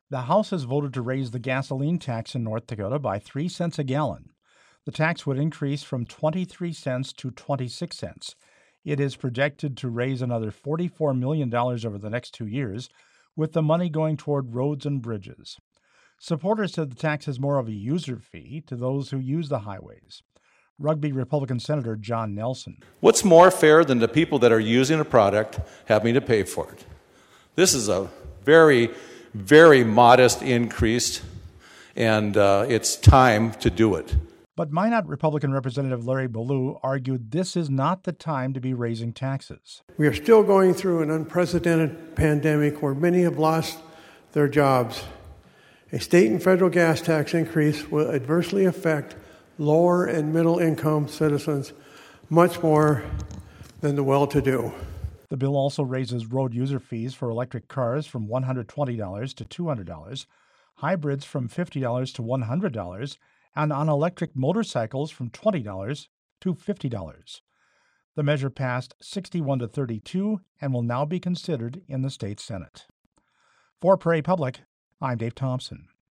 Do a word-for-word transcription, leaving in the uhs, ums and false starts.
The House has voted to raise the gasoline tax in North Dakota by three cents a gallon. The tax would increase from twenty-three cents to twenty-six cents. It is projected to raise another forty-four million dollars over the next two years, with the money going toward roads and bridges. Supporters said the tax is more of a user fee to those who use the highways. Rugby Republican Senator John Nelson. What's more fair than the people that are using a product having to pay for it? This is a very, very modest increase, and uh, it's time to do it. But Minot Republican Representative Larry Ballou argued this is not the time to be raising taxes. We are still going through an unprecedented pandemic where many have lost their jobs. A state and federal gas tax increase will adversely affect lower and middle income citizens much more than the well-to-do. The bill also raises road user fees for electric cars from one hundred twenty dollars to two hundred dollars, hybrids from fifty dollars to one hundred dollars, and on electric motorcycles from twenty dollars to fifty dollars. The measure passed sixty-one to thirty-two and will now be considered in the state Senate. For Prairie Public, I'm Dave Thompson.